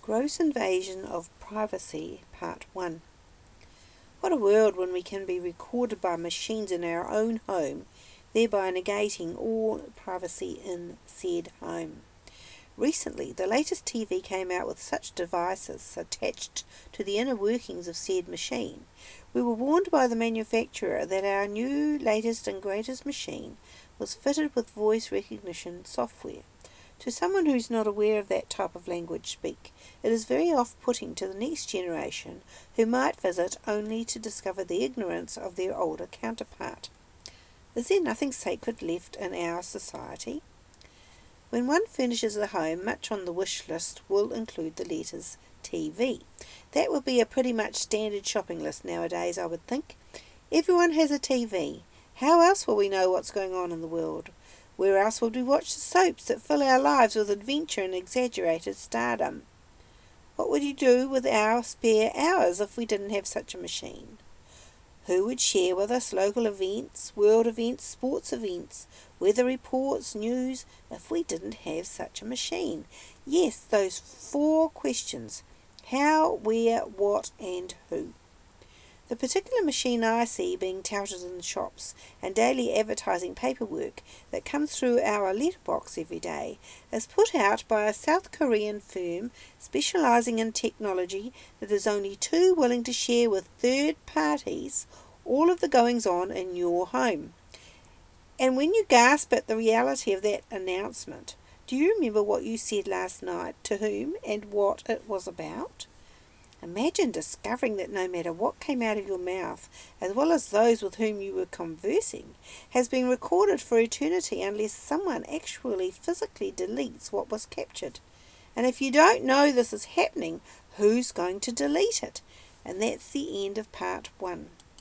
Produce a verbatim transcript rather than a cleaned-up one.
Gross Invasion of Privacy, Part one. What a world when we can be recorded by machines in our own home, thereby negating all privacy in said home. Recently, the latest T V came out with such devices attached to the inner workings of said machine. We were warned by the manufacturer that our new latest and greatest machine was fitted with voice recognition software. To someone who's not aware of that type of language speak, it is very off-putting to the next generation who might visit only to discover the ignorance of their older counterpart. Is there nothing sacred left in our society? When one furnishes a home, much on the wish list will include the letters T V. That would be a pretty much standard shopping list nowadays, I would think. Everyone has a T V. How else will we know what's going on in the world? Where else would we watch the soaps that fill our lives with adventure and exaggerated stardom? What would you do with our spare hours if we didn't have such a machine? Who would share with us local events, world events, sports events, weather reports, news, if we didn't have such a machine? Yes, those four questions. How, where, what, and who. The particular machine I see being touted in the shops and daily advertising paperwork that comes through our letterbox every day is put out by a South Korean firm specialising in technology that is only too willing to share with third parties all of the goings-on in your home. And when you gasp at the reality of that announcement, do you remember what you said last night, to whom and what it was about? Imagine discovering that no matter what came out of your mouth, as well as those with whom you were conversing, has been recorded for eternity unless someone actually physically deletes what was captured. And if you don't know this is happening, who's going to delete it? And that's the end of part one.